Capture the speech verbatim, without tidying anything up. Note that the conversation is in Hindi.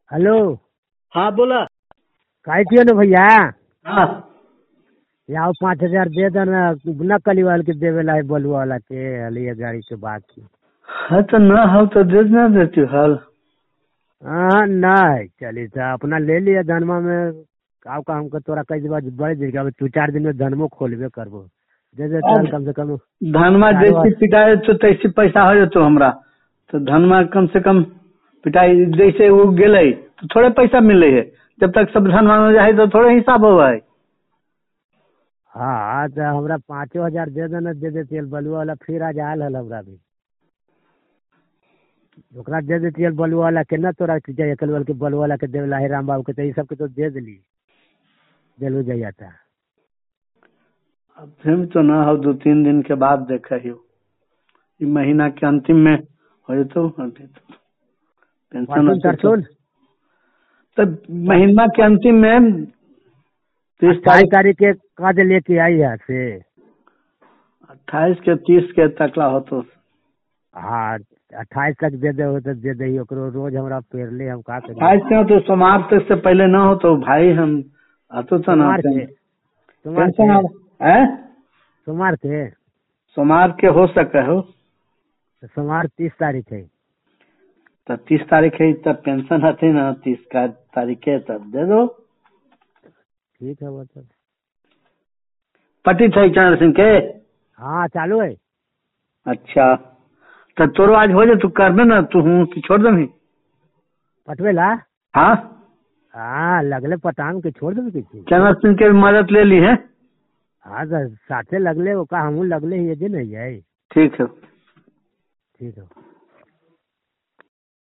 हेलो। हाँ बोला। काय किया ना भैया, हाँ याओ पाँच हजार दे देना, न कली वाल के देवे ला है बलुआ वाला के हलिया गाड़ी के बाकी। हाँ तो ना हो तो दे ना देती हाल। हाँ नहीं चली था अपना ले लिया धनमा में का का हमको तोरा कई दिन बड़े दिन का दो चार दिन में धनमो खोलबे करबो। दे दे चल कम से कम धनमा चारों जैसी पिटाई तो तैसी पैसा हो जातो हमरा। तो धनमा कम से कम पिटाई जैसे वो गेले तो थोड़े पैसा मिले है। जब तक सब धनमा में जाए तो थोड़े हिसाब हो है। हाँ तो हमरा पाँचो हजार दे देना, दे देती बलुआ वाला फिर आज आयल हल हमरा भी ओकरा दे देती बलुआ वाला के ना तोरा एकल वाल के बलुआ वाला के देवला है राम बाबू के, तो ये सब के तो दे दिली दिलू जइया था। अब फिर तो ना हो, दो तीन दिन के बाद देखा ही ये महीना के अंतिम में हो तो पेंशन परसों तरसों तो महीना के अंतिम में तीस अट्ठाईस तारीख तारीख के काज लेके आई है से। अट्ठाईस के तीस के तकला हो तो हाँ अट्ठाईस तक दे दे हो तो दे दे ओकरो रोज हमरा पेर ले हम का करें। अट्ठाईस के तो सोमवार तक से पहले ना हो तो भाई हम आतो तो ना सोमवार के सोमवार के पेंशन है सोमवार के सोमवार के हो सके हो तो सोमवार तीस तारीख है। तो तीस तारीख है तब पेंशन आती ना तीस का तारीख है तब दे दो। ठीक है वो तो पटी थे चंद्र सिंह के। हाँ चालू है। अच्छा तो तोरो आज हो जाए तू करबे ना तू हूँ कि छोड़ दमी। पटवेला हाँ हाँ लगले पटांग के छोड़ देवे किसी। चंद्र सिंह के मदद ले ली है। हाँ तो साथे लगले ओका हमू लगले ही ये नहीं है। ठीक है ठीक है।